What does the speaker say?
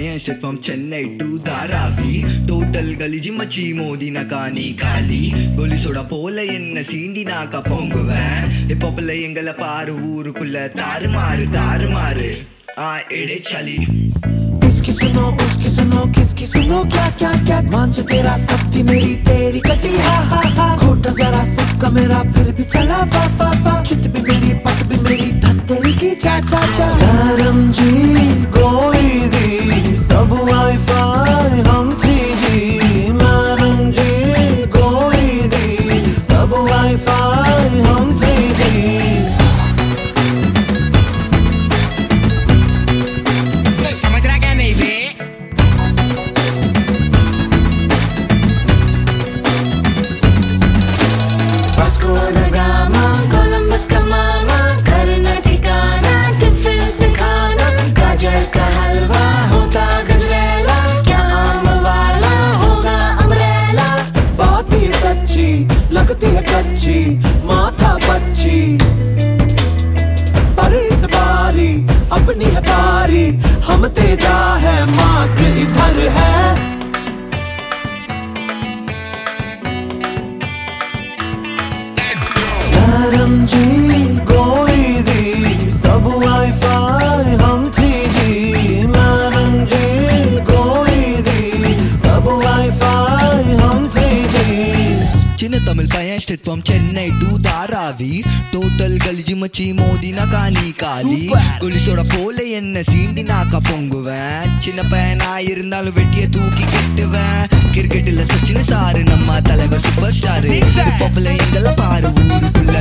பையன் shit from Chennai to Dharavi. Total கலிஜி மச்சி மோதின காணி காலி. கோலி சோடா போல என்ன சீண்டி நாக்கா பொங்குவேன். ஹிப்ஹாப்ல எங்களை பாரு ஊருக்குள்ள தாறுமாறு தாறுமாறு. एड़े चली इसकी सुनो उसकी सुनो किसकी सुनो क्या क्या क्या मांझ तेरा सबकी मेरी तेरी कटी हा हा हा खोटा जरा सबका मेरा फिर भी चला वा वा वा चित भी मेरी पट भी मेरी धत तेरी की चा चा चा धर्म जी go easy सब वाईफाई हम 3G madam ji go easy सब वाईफाई हम 3G लगती है कच्ची माथा बच्ची पर इस बारी अपनी है बारी हम तेजा है मार्ग इधर है धर्म जी go easy सब वाईफाई हम 3G madam ji go easy सब वाईफाई हम 3G சின்ன தமிழ் பையன் straight from Chennai to Dharavi total கலிஜி மச்சி மோதினா காணி காலி குலிசோட போல என்ன சீண்டி நாக்கா பொங்குவேன் சின்ன பையனா இருந்தாலும் வெட்டிய தூக்கி கட்டுவேன் கிரிக்கெட்டில் சச்சின் சாரு நம்ம தலைவர் சூப்பர் ஸ்டாரு ஹிப்ஹாப்ல எங்களை பாரு ஊருக்குள்ள